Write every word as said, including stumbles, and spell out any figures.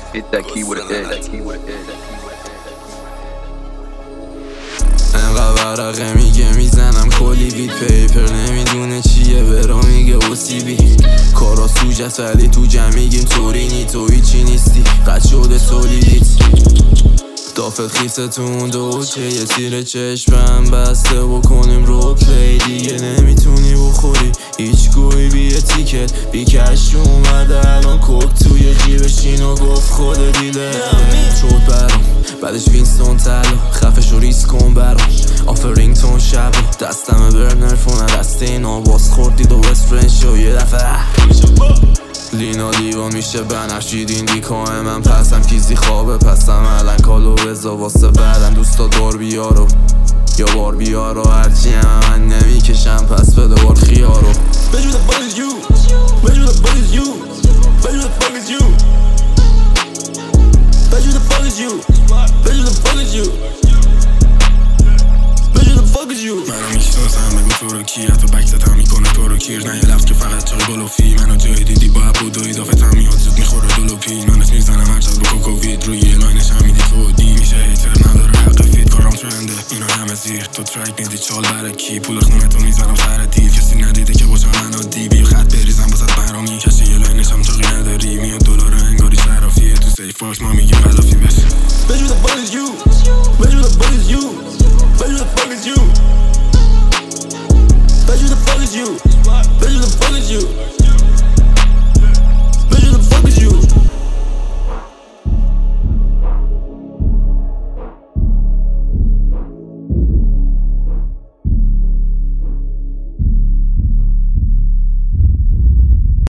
Hit that key with a edge. انقدر ورقه میگه میزنم کلی وید پیپر نمیدونه چیه برا میگه او سی بی کارا سوجت ولی تو جمع میگیم توری نی تو هیچی نیستی قد شده تولیدیت دافت خیستون دوچه یه تیر چشمم بسته بکنیم رو پلی دیگه نمیتونی بخوری هیچ گوی بی تیکت بی کش اومده الان کوک توی جیبش اینو گفت خود دیله شد برام بعدش وینستون تلو خفش و ریس کن برام آفرینگ تون شب دستم برنر فونه دست اینا باز خوردید و بست فرنش و یه دفعه لینا دیوان میشه بنفشید این دیکاه من پسم کیزی خوابه پسم الان کالو بزا واسه بعدم دوستا دار بیارو یا بار بیارو هرچی هم من نمیکشم پس بده بار خیارو Bitch, who the fuck is you? Bitch, who the fuck is you? Bitch, who the fuck is you? Bitch, who the fuck is you? Bitch, who the fuck is you? Bitch, who the fuck is you? منو میشناسم بگو تو رو کی حتی بکتت هم میکنه تو رو کیر نه یه لفظ که فقط چای گلوفی منو جای دیدی با عبود و ایدافت هم میاد زود میخوره دلو پی منت میزنم هر جد با کوکووید روی یه لاینش هم میدی تو دی میشه هیتر نداره حق فید کارم ترنده اینا همه زیر تو ترک میدی چال برای کی پول خونه تو میزنم سر دیل کسی ندیده که باشم منو دی بی خط بریزم واسه برامی کسی یه لاینش هم چاقی نداری میاد دلار انگاری صرافیه تو سیف باکس ما میگیم خلافی بس Bitch, who the fuck is you? Bitch, who the fuck is you? Bitch, who the fuck is you?